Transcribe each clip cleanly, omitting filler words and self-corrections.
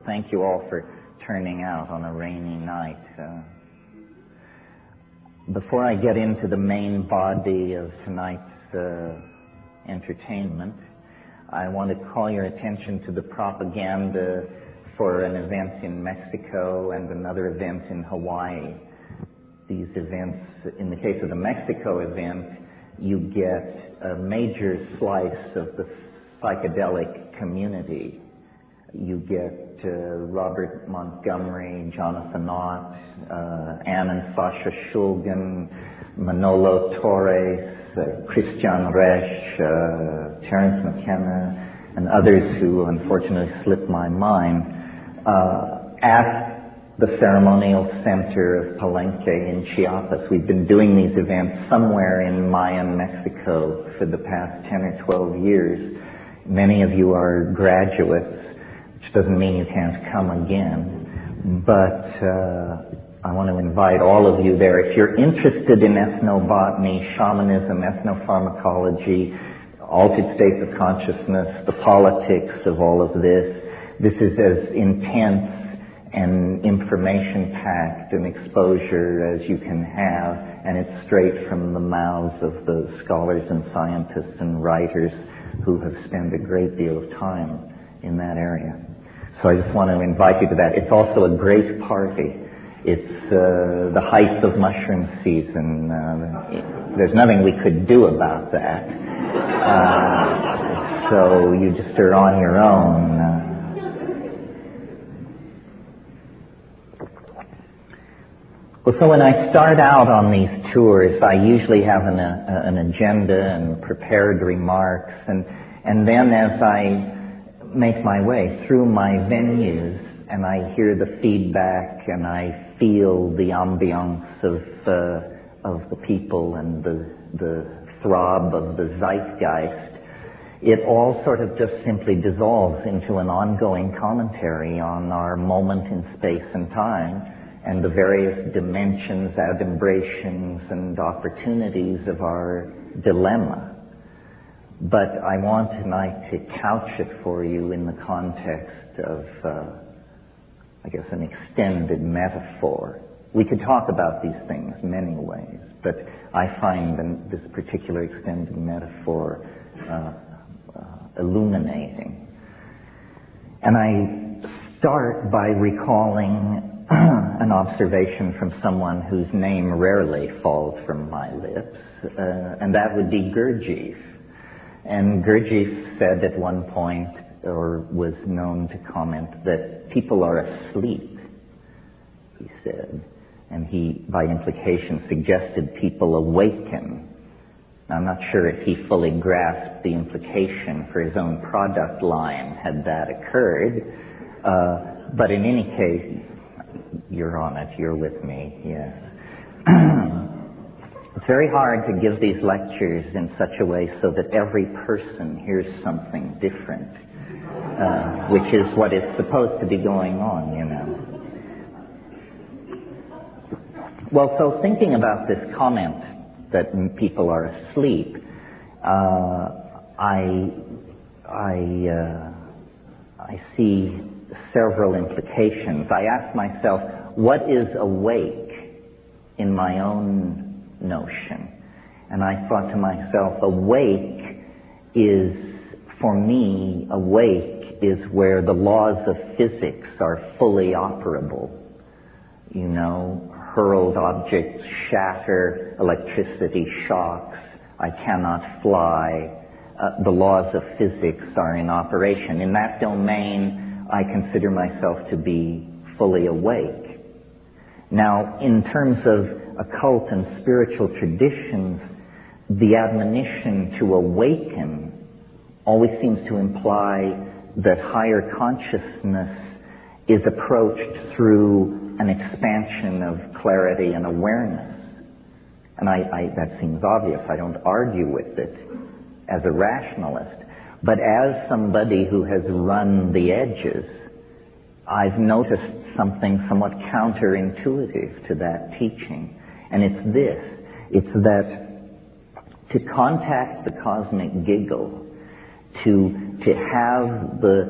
Thank you all for turning out on a rainy night. Before I get into the main body of tonight's entertainment, I want to call your attention to the propaganda for an event in Mexico and another event in Hawaii. These events, in the case of the Mexico event, you get a major slice of the psychedelic community. You get Robert Montgomery, Jonathan Ott, Ann and Sasha Shulgin, Manolo Torres, Christian Resch, Terence McKenna, and others who unfortunately slipped my mind, at the ceremonial center of Palenque in Chiapas. We've been doing these events somewhere in Mayan Mexico for the past 10 or 12 years. Many of you are graduates, which doesn't mean you can't come again, but I want to invite all of you there. If you're interested in ethnobotany, shamanism, ethnopharmacology, altered states of consciousness, the politics of all of this, this is as intense and information-packed an exposure as you can have, and it's straight from the mouths of the scholars and scientists and writers who have spent a great deal of time in that area. So I just want to invite you to that. It's also a great party. It's the height of mushroom season. There's nothing we could do about that. So you just are on your own. Well, so when I start out on these tours, I usually have an agenda and prepared remarks, and then as I make my way through my venues and I hear the feedback and I feel the ambiance of the people and the throb of the zeitgeist, it all sort of just simply dissolves into an ongoing commentary on our moment in space and time and the various dimensions, adumbrations, and opportunities of our dilemma. But I want tonight to couch it for you in the context of, I guess, an extended metaphor. We could talk about these things many ways, but I find this particular extended metaphor illuminating. And I start by recalling an observation from someone whose name rarely falls from my lips, and that would be Gurdjieff. And Gurdjieff said at one point, or was known to comment, that people are asleep, he said. And he, by implication, suggested people awaken. Now, I'm not sure if he fully grasped the implication for his own product line had that occurred, but in any case, you're on it, you're with me, yes. It's very hard to give these lectures in such a way so that every person hears something different, which is what is supposed to be going on, you know. Well, so thinking about this comment that people are asleep, I see several implications. I ask myself, what is awake in my own notion? And I thought to myself, awake is, for me, awake is where the laws of physics are fully operable. You know, hurled objects shatter, electricity shocks, I cannot fly. The laws of physics are in operation. In that domain, I consider myself to be fully awake. Now, in terms of occult and spiritual traditions, the admonition to awaken always seems to imply that higher consciousness is approached through an expansion of clarity and awareness. And that seems obvious. I don't argue with it as a rationalist. But as somebody who has run the edges, I've noticed something somewhat counterintuitive to that teaching. And it's this. It's that to contact the cosmic giggle, to have the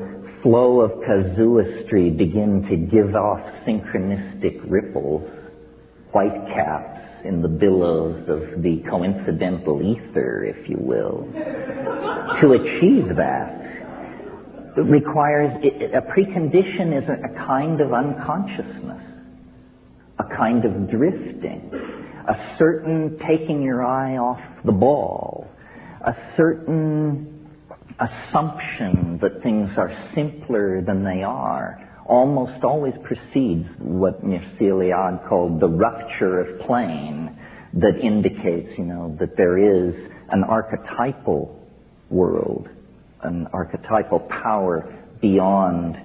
flow of casuistry begin to give off synchronistic ripples, white caps in the billows of the coincidental ether, if you will. To achieve that, it requires, a precondition is a kind of unconsciousness, a kind of drifting, a certain taking your eye off the ball, a certain assumption that things are simpler than they are, almost always precedes what Mircea Eliade called the rupture of plane, that indicates, that there is an archetypal world, an archetypal power behind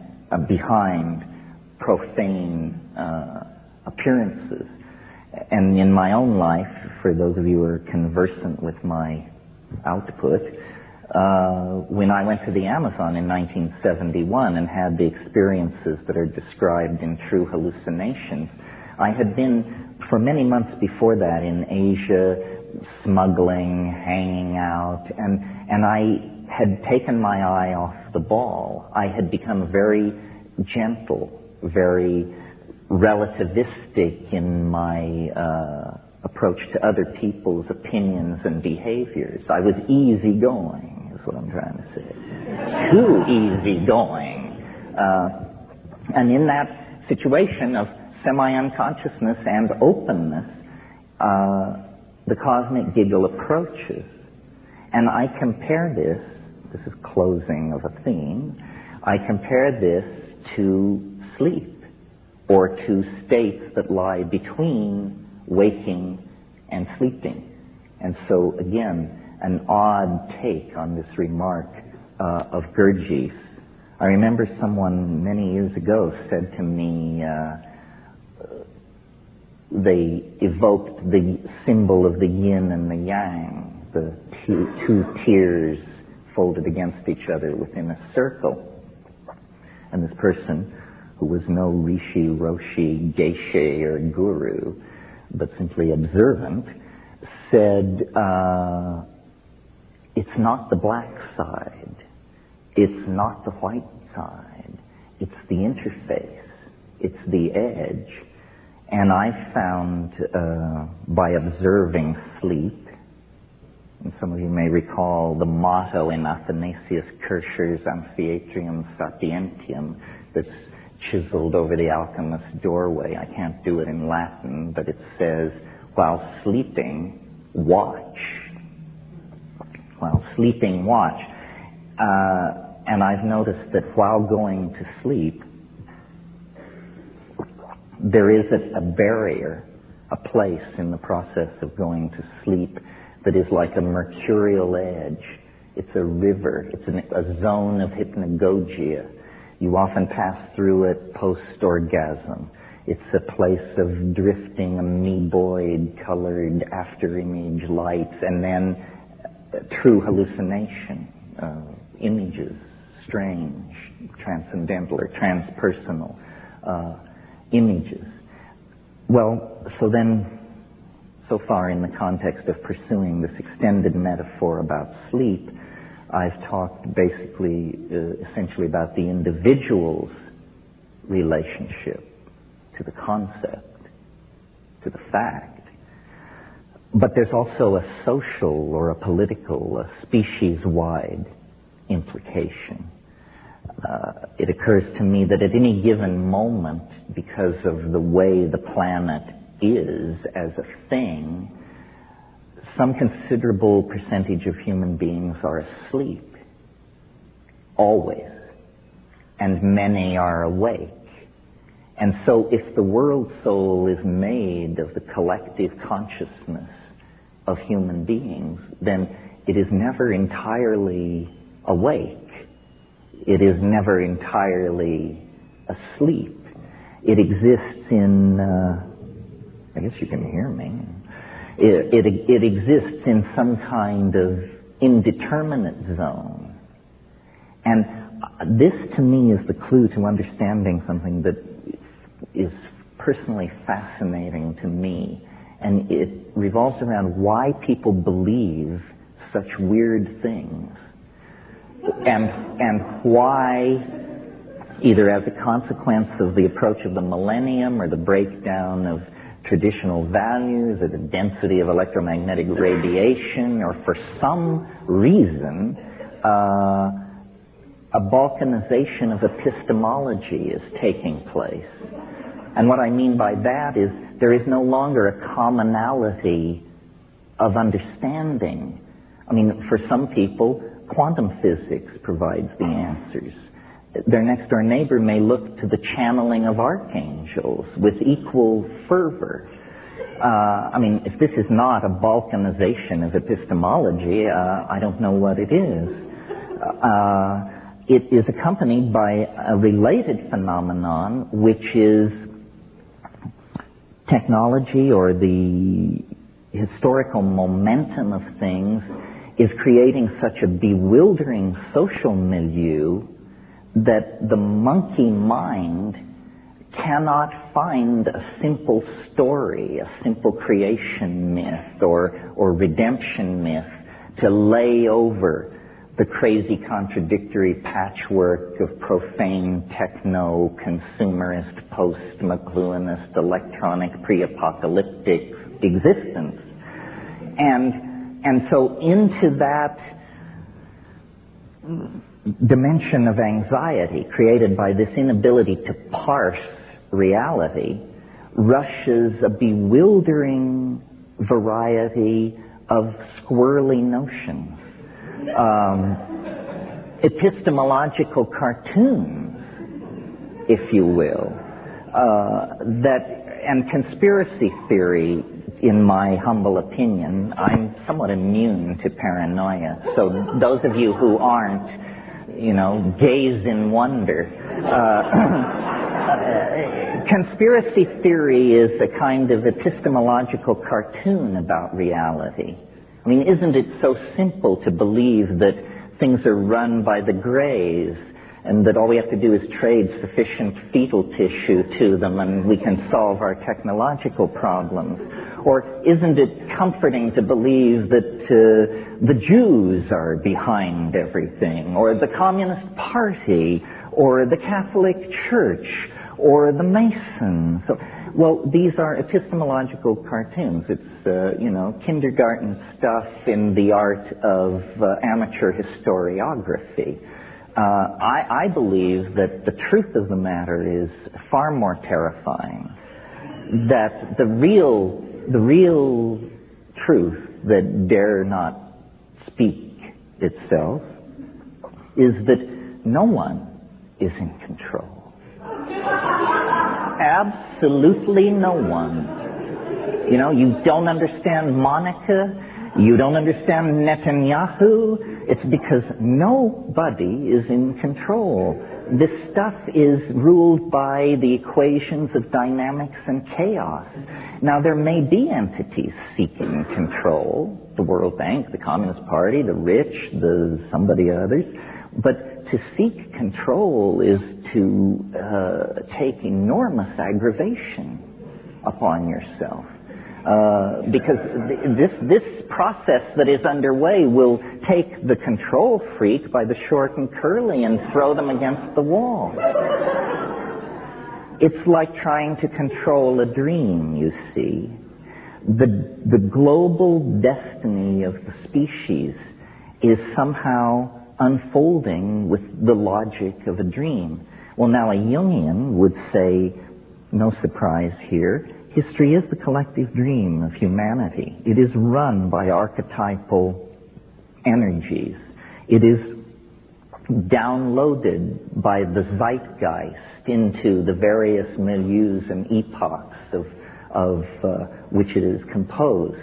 profane appearances. And in my own life, for those of you who are conversant with my output, when I went to the Amazon in 1971 and had the experiences that are described in True Hallucinations, I had been, for many months before that, in Asia, smuggling, hanging out, and I had taken my eye off the ball. I had become very gentle, very relativistic in my approach to other people's opinions and behaviors. I was easygoing, is what I'm trying to say. Too easygoing. And in that situation of semi-unconsciousness and openness, the cosmic giggle approaches. And I compare this is closing of a theme, I compare this to sleep, or to states that lie between waking and sleeping. And so, again, an odd take on this remark of Gurdjieff. I remember someone many years ago said to me, they evoked the symbol of the yin and the yang, the two tears folded against each other within a circle. And this person, who was no rishi, roshi, geshe, or guru, but simply observant, said, it's not the black side, it's not the white side, it's the interface, it's the edge. And I found, by observing sleep, and some of you may recall the motto in Athanasius Kircher's Amphiatrium Sapientium that's chiseled over the alchemist's doorway. I can't do it in Latin, but it says, while sleeping, watch. While sleeping, watch. And I've noticed that while going to sleep, there is a barrier, a place in the process of going to sleep that is like a mercurial edge. It's a river. It's a zone of hypnagogia. You often pass through it post-orgasm. It's a place of drifting amoeboid colored after-image lights, and then true hallucination, images, strange, transcendental or transpersonal images. Well, so far in the context of pursuing this extended metaphor about sleep, I've talked essentially about the individual's relationship to the concept, to the fact. But there's also a social or a political, a species-wide implication. It occurs to me that at any given moment, because of the way the planet is as a thing, some considerable percentage of human beings are asleep, always, and many are awake. And so if the world soul is made of the collective consciousness of human beings, then it is never entirely awake. It is never entirely asleep. It exists in, I guess you can hear me. It exists in some kind of indeterminate zone. And this, to me, is the clue to understanding something that is personally fascinating to me. And it revolves around why people believe such weird things. And why either as a consequence of the approach of the millennium or the breakdown of traditional values or the density of electromagnetic radiation, or for some reason, a balkanization of epistemology is taking place. And what I mean by that is there is no longer a commonality of understanding. I mean, for some people, quantum physics provides the answers. Their next-door neighbor may look to the channeling of archangels with equal fervor. I mean, if this is not a balkanization of epistemology, I don't know what it is. It is accompanied by a related phenomenon, which is technology, or the historical momentum of things is creating such a bewildering social milieu that the monkey mind cannot find a simple story, a simple creation myth or redemption myth to lay over the crazy contradictory patchwork of profane techno, consumerist, post-McLuhanist, electronic, pre-apocalyptic existence. And so into that dimension of anxiety created by this inability to parse reality rushes a bewildering variety of squirrely notions. Epistemological cartoons, if you will, and conspiracy theory, in my humble opinion. I'm somewhat immune to paranoia, so those of you who aren't, gaze in wonder. Conspiracy theory is a kind of epistemological cartoon about reality. I mean, isn't it so simple to believe that things are run by the Greys and that all we have to do is trade sufficient fetal tissue to them and we can solve our technological problems? Or isn't it comforting to believe that the Jews are behind everything, or the Communist Party, or the Catholic Church, or the Masons? Well, these are epistemological cartoons. It's, kindergarten stuff in the art of amateur historiography. I believe that the truth of the matter is far more terrifying. That the real truth that dare not speak itself is that no one is in control. Absolutely no one. You don't understand Monica. You don't understand Netanyahu. It's because nobody is in control. This stuff is ruled by the equations of dynamics and chaos. Now, there may be entities seeking control, the World Bank, the Communist Party, the rich, somebody others, but to seek control is to take enormous aggravation upon yourself. Because this process that is underway will take the control freak by the short and curly and throw them against the wall. It's like trying to control a dream, you see. The global destiny of the species is somehow unfolding with the logic of a dream. Well, now a Jungian would say, no surprise here, history is the collective dream of humanity. It is run by archetypal energies. It is downloaded by the zeitgeist into the various milieus and epochs of which it is composed.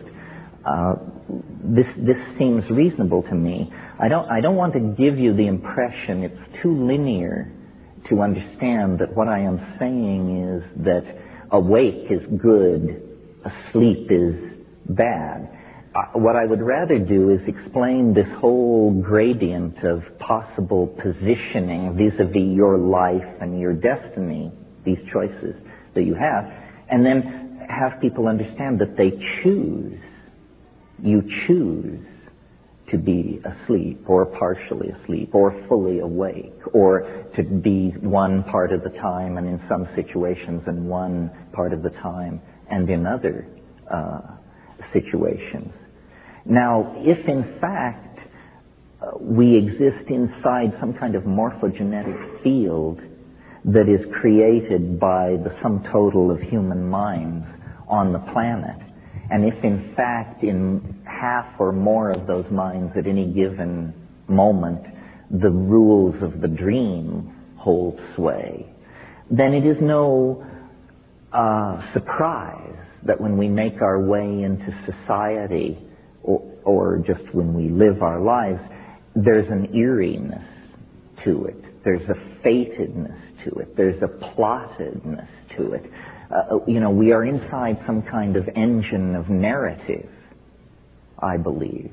This seems reasonable to me. I don't want to give you the impression it's too linear to understand that what I am saying is that awake is good, asleep is bad. What I would rather do is explain this whole gradient of possible positioning vis-a-vis your life and your destiny, these choices that you have, and then have people understand that they choose. You choose to be asleep or partially asleep or fully awake, or to be one part of the time and in some situations and one part of the time and in other situations. Now, if in fact we exist inside some kind of morphogenetic field that is created by the sum total of human minds on the planet, and if in fact in half or more of those minds at any given moment the rules of the dream hold sway, then it is no surprise that when we make our way into society, or just when we live our lives, there's an eeriness to it. There's a fatedness to it. There's a plottedness to it. We are inside some kind of engine of narrative, I believe.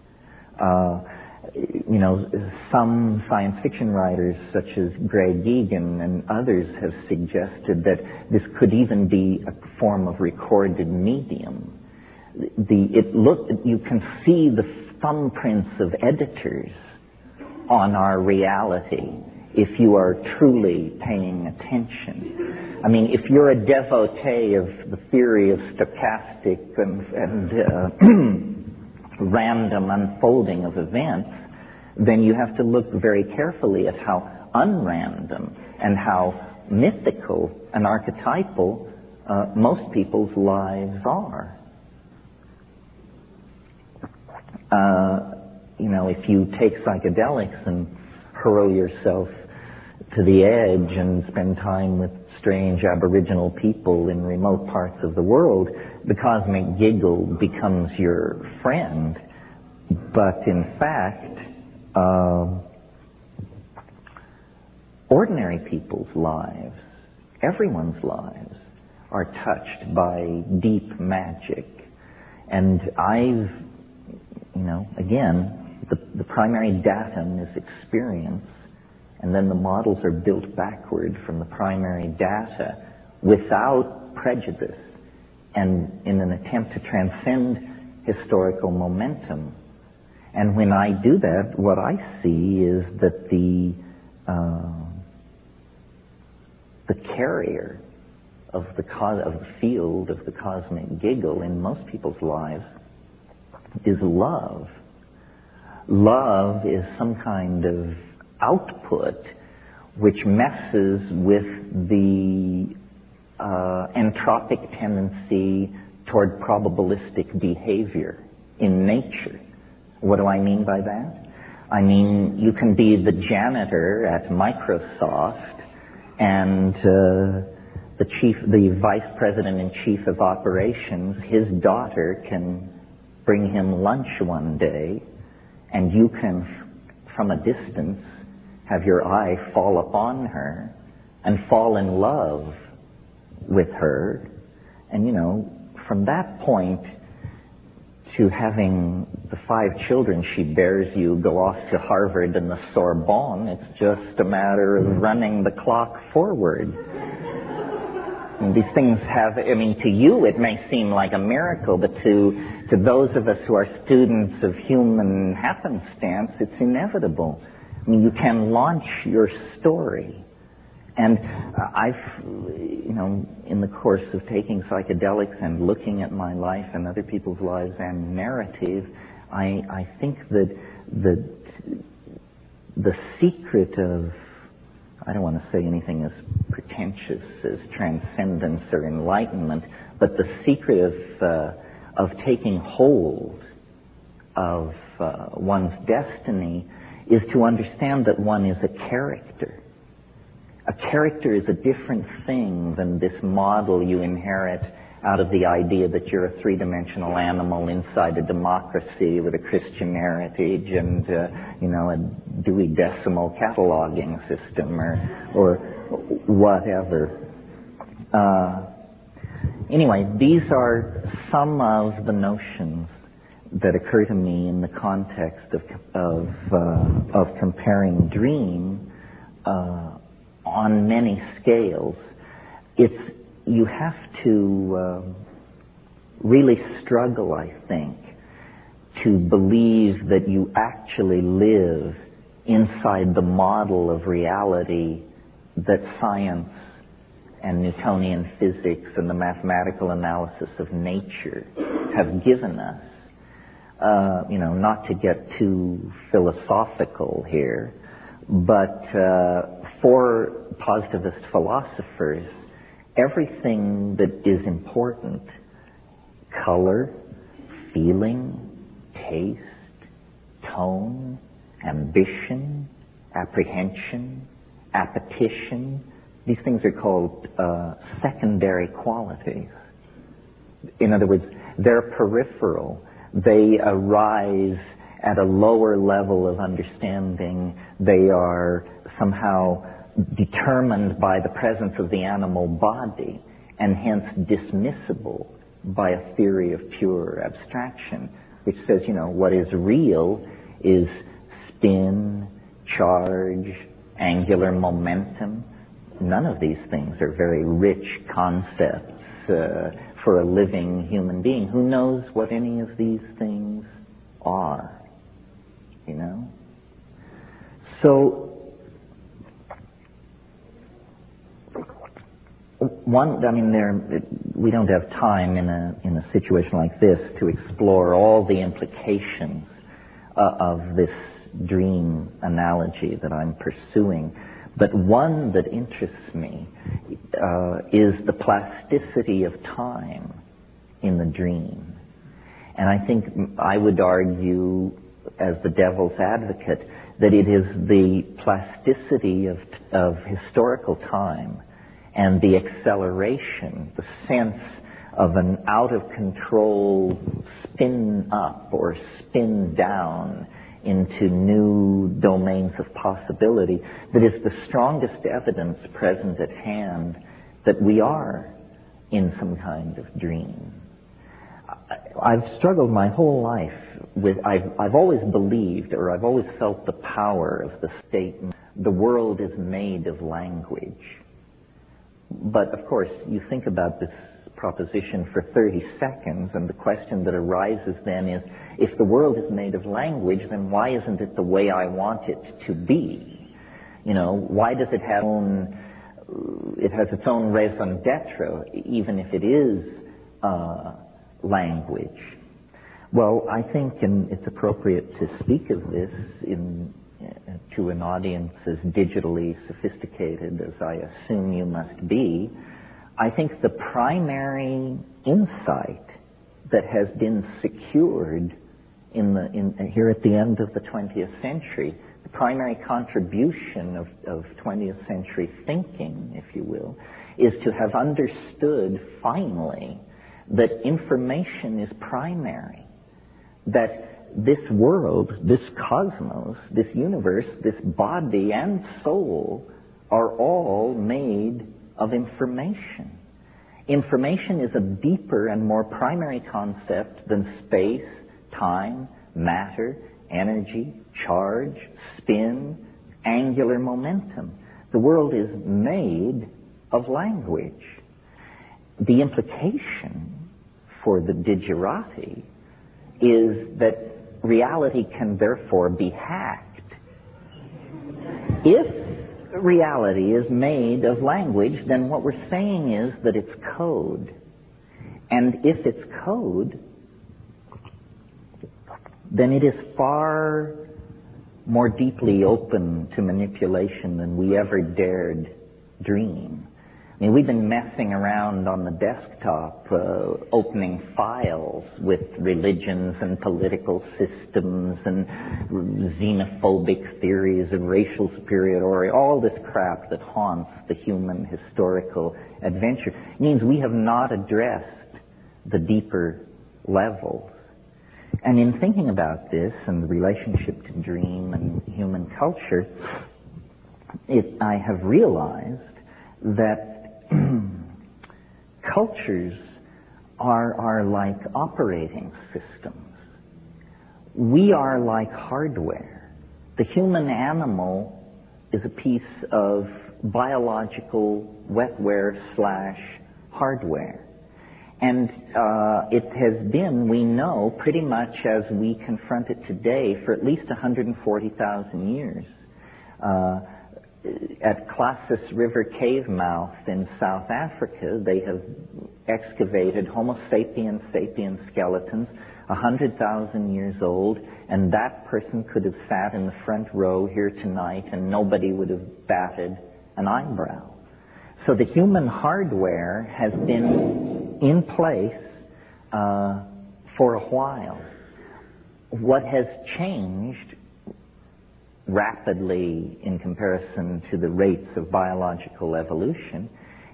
Some science fiction writers, such as Greg Egan and others, have suggested that this could even be a form of recorded medium. You can see the thumbprints of editors on our reality if you are truly paying attention. I mean, if you're a devotee of the theory of stochastic and random unfolding of events, then you have to look very carefully at how unrandom and how mythical and archetypal most people's lives are. If you take psychedelics and hurl yourself to the edge and spend time with strange Aboriginal people in remote parts of the world, the cosmic giggle becomes your friend. But in fact, ordinary people's lives, everyone's lives, are touched by deep magic. And again, the primary datum is experience, and then the models are built backward from the primary data without prejudice and in an attempt to transcend historical momentum. And when I do that, what I see is that the carrier of the field of the cosmic giggle in most people's lives is love. Love is some kind of output which messes with the entropic tendency toward probabilistic behavior in nature. What do I mean by that? I mean, you can be the janitor at Microsoft and the vice president and chief of operations, his daughter can bring him lunch one day, and you can, from a distance, have your eye fall upon her and fall in love with her. And, from that point to having the 5 children she bears you go off to Harvard and the Sorbonne, it's just a matter of running the clock forward. And these things to you it may seem like a miracle, but to those of us who are students of human happenstance, it's inevitable. You can launch your story. And I've, in the course of taking psychedelics and looking at my life and other people's lives and narrative, I think that the secret of, I don't want to say anything as pretentious as transcendence or enlightenment, but the secret of taking hold of one's destiny is to understand that one is a character. A character is a different thing than this model you inherit out of the idea that you're a three-dimensional animal inside a democracy with a Christian heritage and, a Dewey Decimal cataloging system or whatever. Anyway, these are some of the notions that occur to me in the context of comparing dream on many scales. You have to really struggle, I think, to believe that you actually live inside the model of reality that science and Newtonian physics and the mathematical analysis of nature have given us. Not to get too philosophical here, but for positivist philosophers, everything that is important, color, feeling, taste, tone, ambition, apprehension, appetition, these things are called secondary qualities. In other words, they're peripheral. They arise at a lower level of understanding. They are somehow determined by the presence of the animal body and hence dismissible by a theory of pure abstraction, which says, what is real is spin, charge, angular momentum. None of these things are very rich concepts for a living human being. Who knows what any of these things are? So, we don't have time in a situation like this to explore all the implications of this dream analogy that I'm pursuing. But one that interests me is the plasticity of time in the dream. And I think I would argue, as the devil's advocate, that it is the plasticity of historical time and the acceleration, the sense of an out-of-control spin up or spin down into new domains of possibility that is the strongest evidence present at hand that we are in some kind of dream. I've struggled my whole life with, I've always believed, or I've always felt the power of the statement, the world is made of language. But of course, you think about this proposition for 30 seconds, and the question that arises then is, if the world is made of language, then why isn't it the way I want it to be? Why does it have its own raison d'etre, even if it is language? Well, I think it's appropriate to speak of this to an audience as digitally sophisticated as I assume you must be. I think the primary insight that has been secured here at the end of the 20th century, the primary contribution of 20th century thinking, if you will, is to have understood finally that information is primary, that this world, this cosmos, this universe, this body and soul are all made of information. Information is a deeper and more primary concept than space, time, matter, energy, charge, spin, angular momentum. The world is made of language. The implication for the digerati is that reality can therefore be hacked. If reality is made of language, then what we're saying is that it's code. And if it's code, then it is far more deeply open to manipulation than we ever dared dream. I mean, we've been messing around on the desktop, opening files with religions and political systems and xenophobic theories of racial superiority, all this crap that haunts the human historical adventure. It means we have not addressed the deeper levels. And in thinking about this and the relationship to dream and human culture, I have realized that cultures are like operating systems. We are like hardware. The human animal is a piece of biological wetware / hardware. And it has been, we know, pretty much as we confront it today for at least 140,000 years. At Klassus River cave mouth in South Africa, they have excavated Homo sapiens sapiens skeletons 100,000 years old, and that person could have sat in the front row here tonight and nobody would have batted an eyebrow. So the human hardware has been in place for a while. What has changed rapidly in comparison to the rates of biological evolution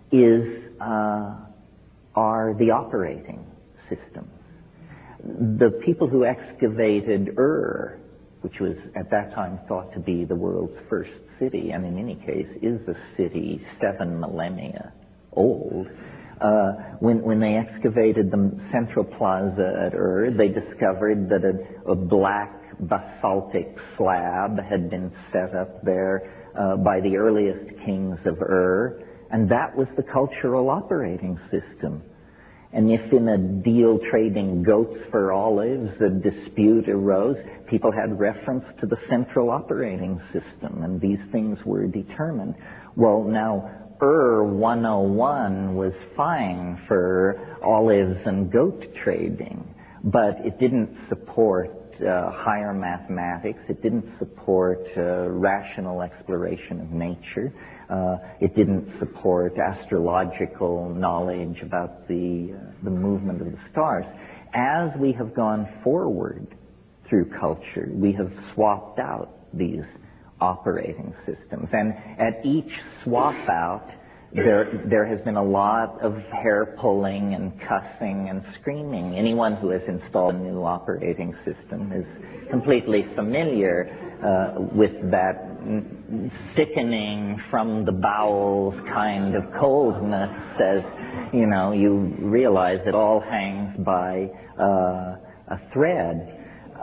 are the operating systems. The people who excavated Ur, which was at that time thought to be the world's first city, and in any case is a city 7 millennia old, when they excavated the central plaza at Ur, they discovered that a black basaltic slab had been set up there by the earliest kings of Ur, and that was the cultural operating system. And if in a deal trading goats for olives a dispute arose, people had reference to the central operating system, and these things were determined. Well, now, Ur 101 was fine for olives and goat trading, but it didn't support higher mathematics. It didn't support rational exploration of nature. It didn't support astrological knowledge about the movement of the stars. As we have gone forward through culture, we have swapped out these operating systems. And at each swap out, there has been a lot of hair pulling and cussing and screaming. Anyone who has installed a new operating system is completely familiar with that sickening from the bowels kind of coldness, as you realize it all hangs by a thread.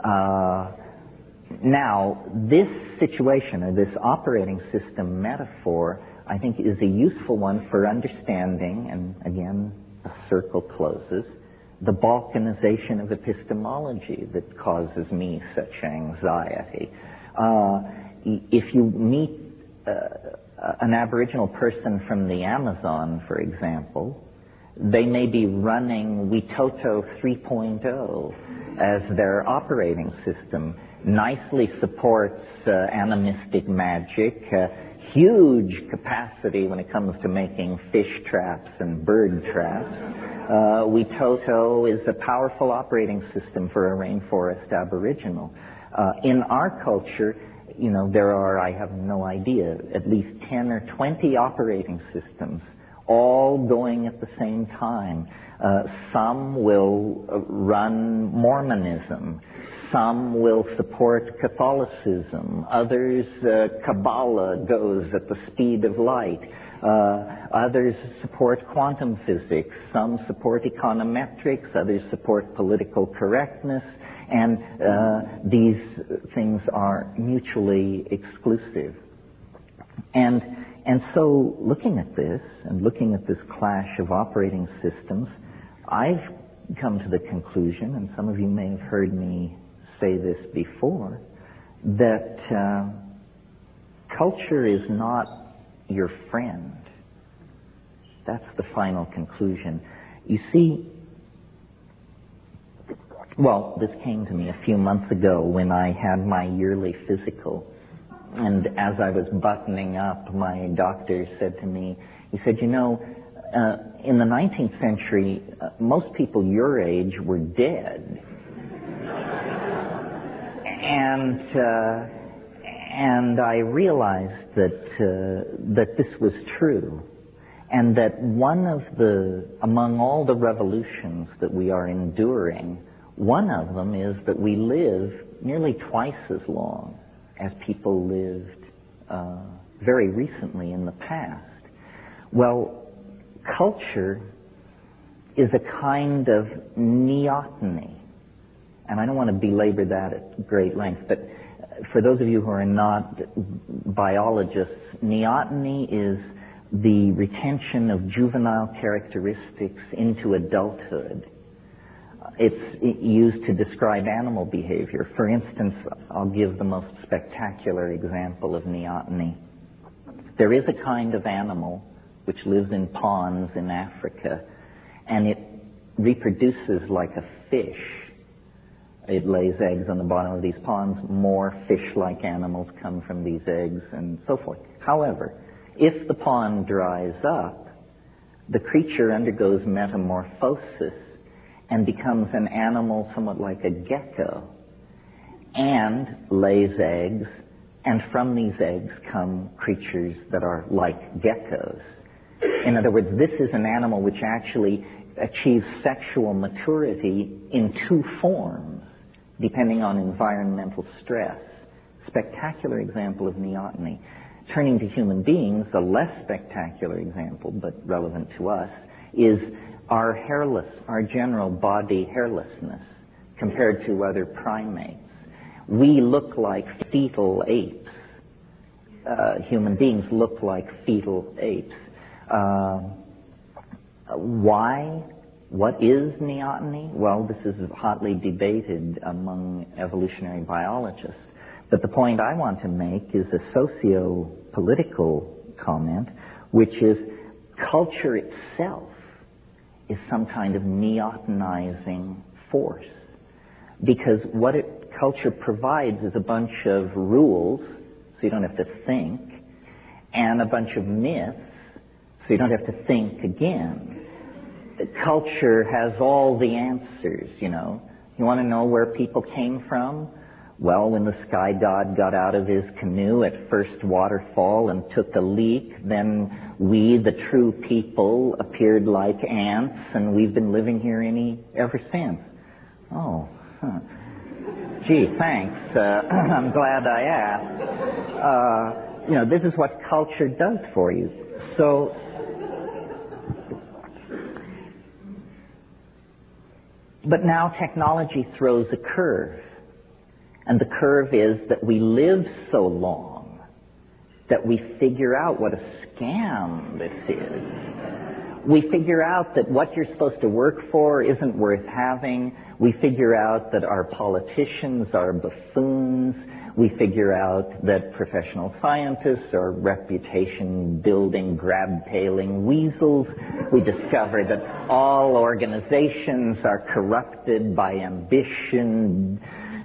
Now, this situation, or this operating system metaphor, I think is a useful one for understanding, and again, a circle closes, the balkanization of epistemology that causes me such anxiety. If you meet an Aboriginal person from the Amazon, for example, they may be running Witoto 3.0 as their operating system. Nicely supports animistic magic, huge capacity when it comes to making fish traps and bird traps. Witoto is a powerful operating system for a rainforest aboriginal. In our culture, there are, I have no idea, at least 10 or 20 operating systems, all going at the same time. Some will run Mormonism. Some will support Catholicism. Others, Kabbalah goes at the speed of light. Others support quantum physics. Some support econometrics. Others support political correctness. And these things are mutually exclusive. And so looking at this, and looking at this clash of operating systems, I've come to the conclusion, and some of you may have heard me say this before, that culture is not your friend. That's the final conclusion. You see, well, this came to me a few months ago when I had my yearly physical. And as I was buttoning up, my doctor said to me, he said, in the 19th century, most people your age were dead. And I realized that this was true, and that among all the revolutions that we are enduring, one of them is that we live nearly twice as long as people lived very recently in the past. Well, culture is a kind of neoteny. And I don't want to belabor that at great length, but for those of you who are not biologists, neoteny is the retention of juvenile characteristics into adulthood. It's used to describe animal behavior. For instance, I'll give the most spectacular example of neoteny. There is a kind of animal which lives in ponds in Africa, and it reproduces like a fish. It lays eggs on the bottom of these ponds. More fish-like animals come from these eggs and so forth. However, if the pond dries up, the creature undergoes metamorphosis and becomes an animal somewhat like a gecko and lays eggs, and from these eggs come creatures that are like geckos. In other words, this is an animal which actually achieves sexual maturity in two forms, depending on environmental stress. Spectacular example of neoteny. Turning to human beings, a less spectacular example, but relevant to us, is our general body hairlessness compared to other primates. We look like fetal apes. Human beings look like fetal apes. Why? What is neoteny? Well, this is hotly debated among evolutionary biologists. But the point I want to make is a socio-political comment, which is culture itself is some kind of neotenizing force. Because what culture provides is a bunch of rules, so you don't have to think, and a bunch of myths, so you don't have to think again. Culture has all the answers, you know. You want to know where people came from? Well, when the sky god got out of his canoe at first waterfall and took a leak, then we, the true people, appeared like ants, and we've been living here ever since. Oh, huh. Gee, thanks. I'm glad I asked. This is what culture does for you. So, but now technology throws a curve. And the curve is that we live so long that we figure out what a scam this is. We figure out that what you're supposed to work for isn't worth having. We figure out that our politicians are buffoons. We figure out that professional scientists are reputation-building, grab-tailing weasels. We discover that all organizations are corrupted by ambition.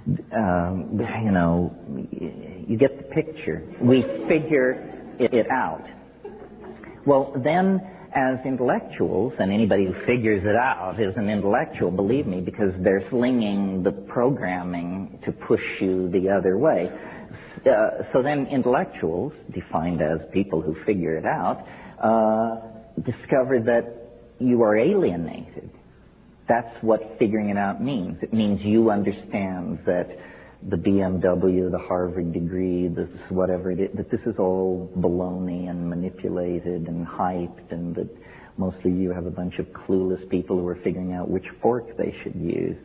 You get the picture. We figure it out. Well, then, as intellectuals, and anybody who figures it out is an intellectual, believe me, because they're slinging the programming to push you the other way. So then intellectuals, defined as people who figure it out, discover that you are alienated. That's what figuring it out means. It means you understand that the BMW, the Harvard degree, this whatever it is, that this is all baloney and manipulated and hyped, and that mostly you have a bunch of clueless people who are figuring out which fork they should use.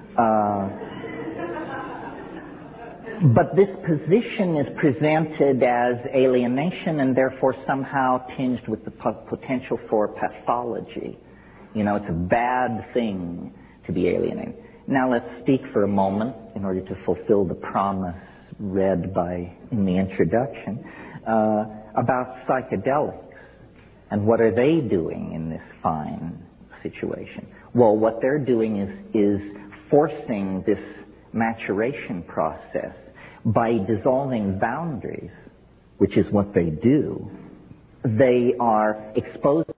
But this position is presented as alienation and therefore somehow tinged with the potential for pathology. It's a bad thing to be alienated. Now let's speak for a moment, in order to fulfill the promise read in the introduction, about psychedelics. And what are they doing in this fine situation? Well, what they're doing is forcing this maturation process by dissolving boundaries, which is what they do. They are exposing